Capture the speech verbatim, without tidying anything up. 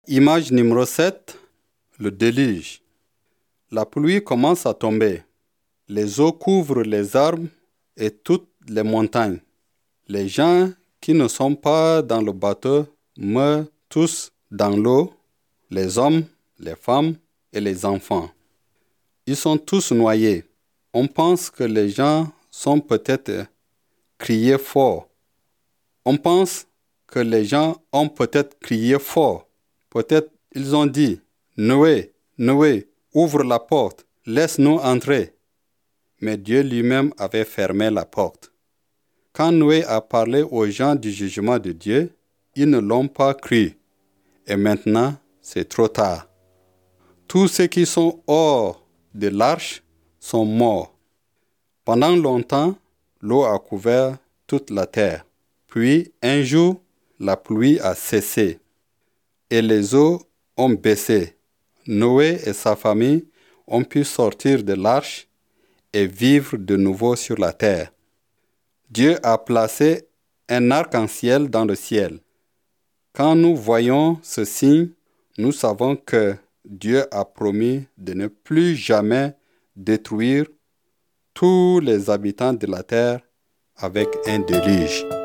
Image numéro sept, le déluge. La pluie commence à tomber. Les eaux couvrent les arbres et toutes les montagnes. Les gens qui ne sont pas dans le bateau meurent tous dans l'eau, les hommes, les femmes et les enfants. Ils sont tous noyés. On pense que les gens sont peut-être crié fort. On pense que les gens ont peut-être crié fort. Peut-être ils ont dit « Noé, Noé, ouvre la porte, laisse-nous entrer ». Mais Dieu lui-même avait fermé la porte. Quand Noé a parlé aux gens du jugement de Dieu, ils ne l'ont pas cru. Et maintenant, c'est trop tard. Tous ceux qui sont hors de l'arche sont morts. Pendant longtemps, l'eau a couvert toute la terre. Puis, un jour, la pluie a cessé et les eaux ont baissé. Noé et sa famille ont pu sortir de l'arche et vivre de nouveau sur la terre. Dieu a placé un arc-en-ciel dans le ciel. Quand nous voyons ce signe, nous savons que Dieu a promis de ne plus jamais détruire tous les habitants de la terre avec un déluge.